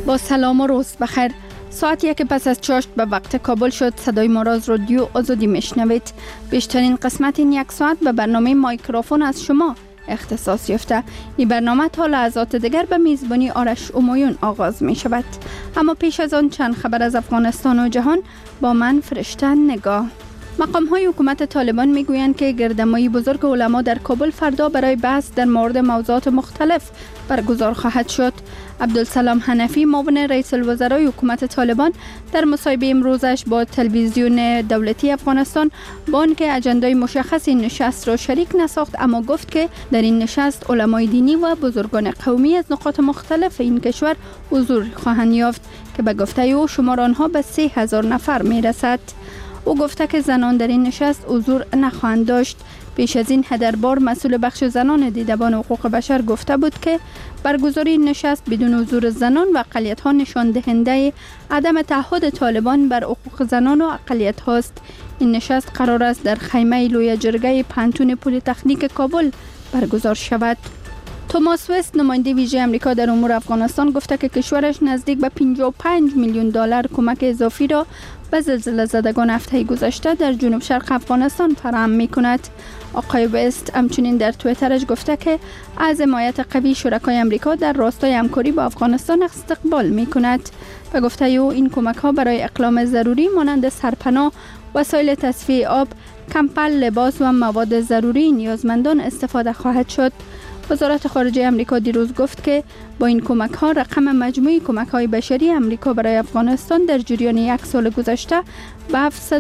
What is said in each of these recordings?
با سلام و روز بخیر. ساعت 1 پس از چاشت به وقت کابل شد. صدای ما را از رادیو آزادی میشنوید. بیشترین قسمت این یک ساعت به برنامه مایکروفون از شما اختصاص یافته. این برنامه تا لحظات دیگر به میزبانی آرش امایون آغاز می شود. اما پیش از آن چند خبر از افغانستان و جهان با من فرشته نگاه. مقام‌های حکومت طالبان میگویند که گردهمایی بزرگ علما در کابل فردا برای بحث در مورد موضوعات مختلف برگزار خواهد شد. عبدالسلام حنفی معاون رئیس الوزرای حکومت طالبان در مصاحبه امروزش با تلویزیون دولتی افغانستان با آنکه اجندای مشخص این نشست را شریک نساخت، اما گفت که در این نشست علمای دینی و بزرگان قومی از نقاط مختلف این کشور حضور خواهند یافت که به گفته او شمار آنها به 3000 نفر میرسد. او گفته که زنان در این نشست حضور نخواهند داشت. پیش از این هدربار مسئول بخش زنان دیدبان حقوق بشر گفته بود که برگزاری این نشست بدون حضور زنان و اقلیت‌ها نشان دهنده عدم تعهد طالبان بر حقوق زنان و اقلیت هاست. این نشست قرار است در خیمه لوی جرگه پانتون پلی تکنیک کابل برگزار شود. توماس وست نماینده ویژه امریکا در امور افغانستان گفته که کشورش نزدیک به 55 میلیون دلار کمک اضافی را به زلزله زدگان هفته گذشته در جنوب شرق افغانستان فراهم می کند. آقای وست همچنین در توییترش گفته که از حمایت قوی شرکای امریکا در راستای همکاری با افغانستان استقبال می کند. به گفته او این کمک ها برای اقلام ضروری مانند سرپناه، وسایل تصفیه آب، کمپل، لباس و مواد ضروری نیازمندان استفاده خواهد شد. وزارت خارجه امریکا دیروز گفت که با این کمک ها رقم مجموعی کمک های بشری امریکا برای افغانستان در جریان یک سال گذشته به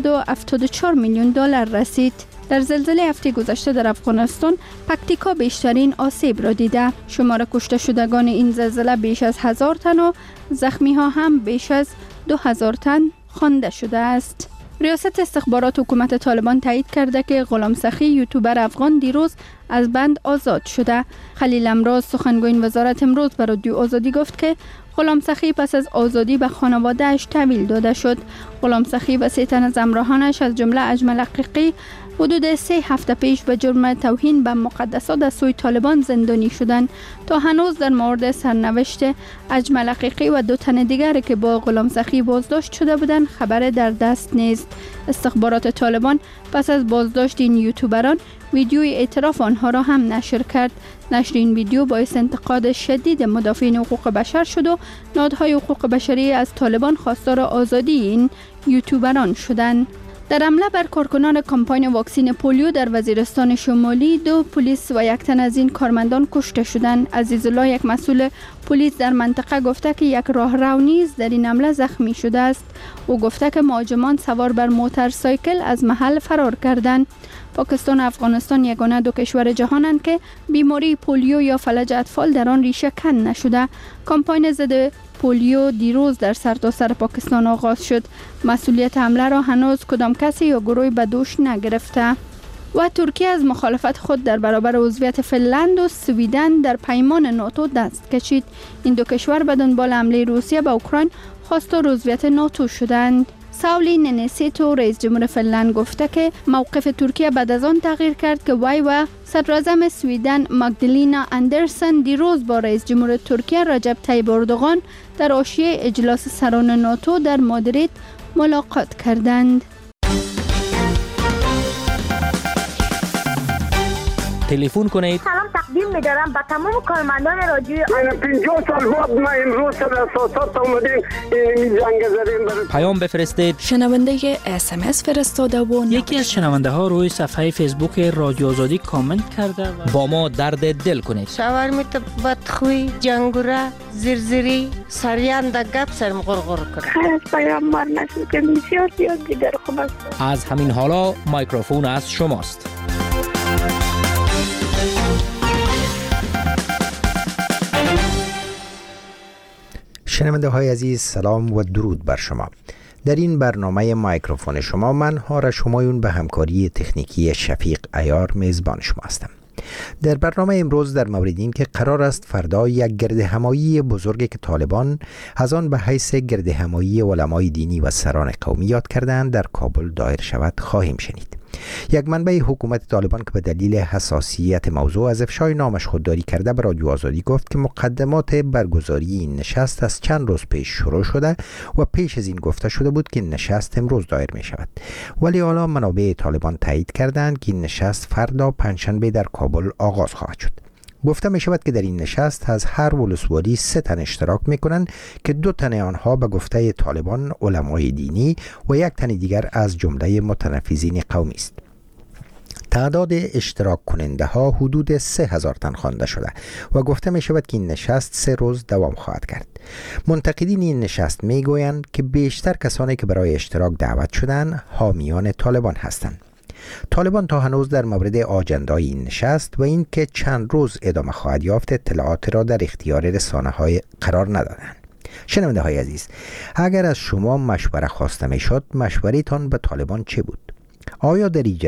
774 میلیون دلار رسید. در زلزله هفته گذشته در افغانستان پکتیکا بیشترین آسیب را دیده. شمار کشته شدگان این زلزله بیش از 1000 تن و زخمی ها هم بیش از 2000 تن خوانده شده است. ریاست استخبارات حکومت طالبان تایید کرده که غلام سخی یوتیوبر افغان دیروز از بند آزاد شده. خلیل امراض سخنگوی وزارت امروز به رادیو آزادی گفت که غلام سخی پس از آزادی به خانواده‌اش تحویل داده شد. غلام سخی و 3 تن از همراهانش از جمله اجمل حقیقی حدود 3 هفته پیش به جرم توهین به مقدسات از سوی طالبان زندانی شدند. تا هنوز در مورد سرنوشت اجمل حقیقی و 2 تن دیگر که با غلام سخی بازداشت شده بودند خبر در دست نیست. استخبارات طالبان پس از بازداشت این یوتیوبران ویدیوی اعتراف آنها را هم نشر کرد. نشر این ویدیو باعث انتقاد شدید مدافعین حقوق بشر شد و نهادهای حقوق بشری از طالبان خواستار آزادی این یوتیوبران شدند. در حمله بر کارکنان کمپاین واکسین پولیو در وزیرستان شمالی 2 پلیس و 1 تن از این کارمندان کشته شدند. عزیزالله، یک مسئول پلیس در منطقه گفته که یک راهرو نیز در این حمله زخمی شده است. او گفته که مهاجمان سوار بر موتورسایکل از محل فرار کردند. پاکستان و افغانستان یگانه 2 کشور جهانند که بیماری پولیو یا فلج اطفال در آن ریشه کن نشده. کمپاین ضد پولیو دیروز در سرتاسر پاکستان آغاز شد. مسئولیت حمله را هنوز کدام کسی یا گروهی به دوش نگرفته. و ترکیه از مخالفت خود در برابر عضویت فنلند و سویدن در پیمان ناتو دست کشید. این 2 کشور به دنبال حمله روسیه به اوکراین خواستار عضویت ناتو شدند. ساولی نینیستو رئیس جمهور فنلند گفته که موقف ترکیه بعد از آن تغییر کرد که وی و صدراعظم سویدن ماگدالینا اندرسن دیروز با رئیس جمهور ترکیه رجب طیب اردوغان در حاشیه اجلاس سران ناتو در مادرید ملاقات کردند. تلفن کنید. سلام تقدیم می‌دارم به تمام کارمندان رادیو. 50 سال بعد ما امروز در اساسات اومدیم این جنگ زدیم. پیام بفرستید. شنونده SMS فرستاده و یکی از شنونده ها روی صفحه فیسبوک رادیو آزادی کامنت کرده و با ما درد دل کنید. شاورمیت بدخوی، جنگوره، زرزری، سریان در گپ سرم غرغر کرد. خیر از پیامبر نشد که بسیار زیاد دیگر خوب است. از همین حالا مایکروفون از شماست. شنونده های عزیز، سلام و درود بر شما. در این برنامه مایکروفون شما من آرش همایون به همکاری تکنیکی شفیق عیار میزبان شما هستم. در برنامه امروز در مورد این که قرار است فردا یک گردهمایی بزرگی که طالبان از آن به حیث گردهمایی علمای دینی و سران قومی یاد کردند در کابل دایر شود خواهیم شنید. یک منبع حکومت طالبان که به دلیل حساسیت موضوع از افشای نامش خودداری کرده به رادیو آزادی گفت که مقدمات برگزاری این نشست از چند روز پیش شروع شده و پیش از این گفته شده بود که نشست امروز دایر می شود، ولی حالا منابع طالبان تایید کردند که این نشست فردا پنجشنبه در کابل آغاز خواهد شد. گفته می شود که در این نشست از هر ولسوالی 3 تن اشتراک می کنند که 2 تن آنها به گفته طالبان علمای دینی و 1 تن دیگر از جمله متنفذین قومی است. تعداد اشتراک کننده ها حدود 3000 تن خوانده شده و گفته می شود که این نشست 3 روز دوام خواهد کرد. منتقدین این نشست می گویند که بیشتر کسانی که برای اشتراک دعوت شدند حامیان طالبان هستند. طالبان تا هنوز در مورد آجندای این نشست و این که چند روز ادامه خواهد یافت اطلاعات را در اختیار رسانه های قرار ندادند. شنونده های عزیز، اگر از شما مشوره خواسته می شد، مشوره‌تان به طالبان چه بود؟ آیا در